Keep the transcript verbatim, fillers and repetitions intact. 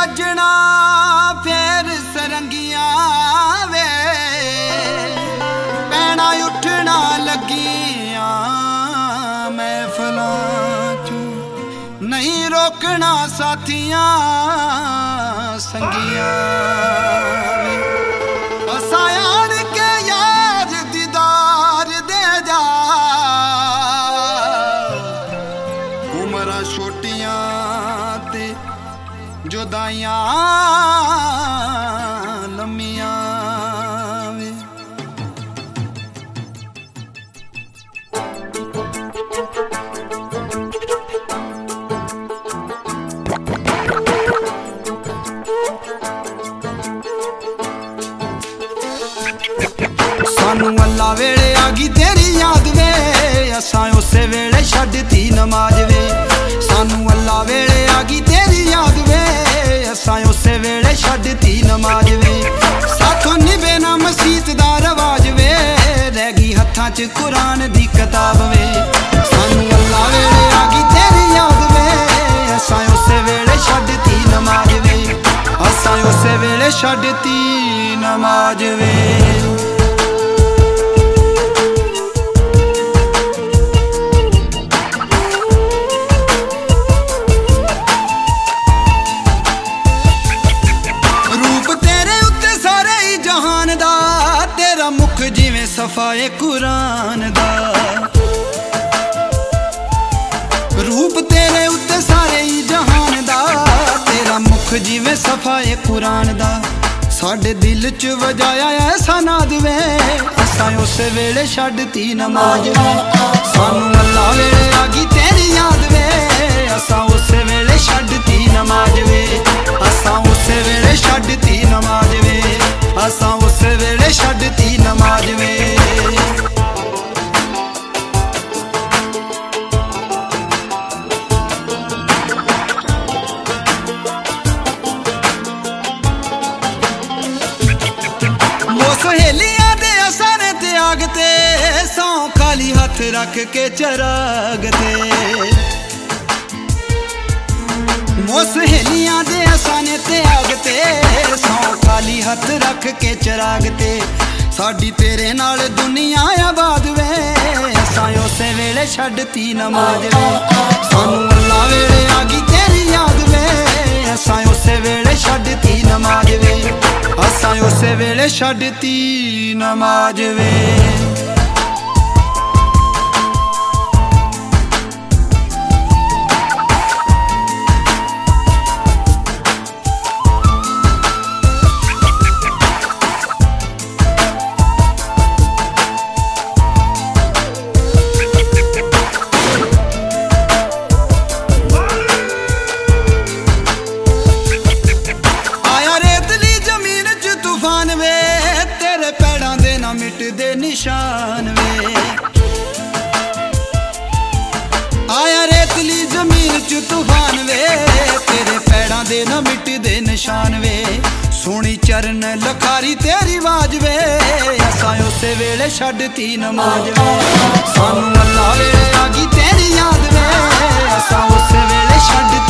वजना फेर सरंगिया वे पैना उठना लगिया महफिलों चू नहीं रोकना साथियां संगिया असायान के यार दीदार दे जा उमरा छोटियां ते जुदाइयां लम्मियां वे सानू अल्लाह वेले आ गई तेरी याद वे असां उसे वेले छड्डती नमाज वे सानू अल्लाह वेले आ गई तेरी याद वे असां उसे वेले छड्डती नमाज वे साथों निभे ना मसीत दा रवाज वे रह गई हत्थां च कुरान दी किताब वे सानू अल्लाह वेले आ गई तेरी याद वे असां उसे वेले छड्डती नमाज वे असां उसे वेले छड्डती नमाज वे मुख जिवें सफाए कुरान दा रूप तेरे उत्ते सारे ही जहान दा तेरा मुख जिवें सफाए कुरान दा साडे दिल च वजाया ऐसा नाद वे असां उस वेले छड्डती नमाज वे सानू अल्लाह वेले आ गई तेरी याद वे असां उस वेले छड्डती नमाज वे असां उस वेले छड्डती नमाज वे असां उस वेले छड्डती नमाज वे सहेलियां दे असाने त्याग ते सौ खाली हथ रख के चराग ते मो सहेलियां दे असाने त्याग ते सौ खाली हथ रख के चराग ते साडी तेरे नाल दुनिया आबाद वे असां उसे वेले छड्डती नमाज वे सानू अल्लाह वेले आ गई तेरी याद वे असां उसे वेले छड्डती नमाज वे असां उसे वेले छड्डती नमाज वे मिटदे निशान वे आया रेतली जमीन च तूफान वे तेरे पैरां दे ना मिटदे निशान वे सोनी चरण लखारी तेरी आवाज वे असां उसे वेले छड्डती नमाज वे सानू अल्लाह वेले आ गई तेरी याद वे असां उसे वेले छड्ड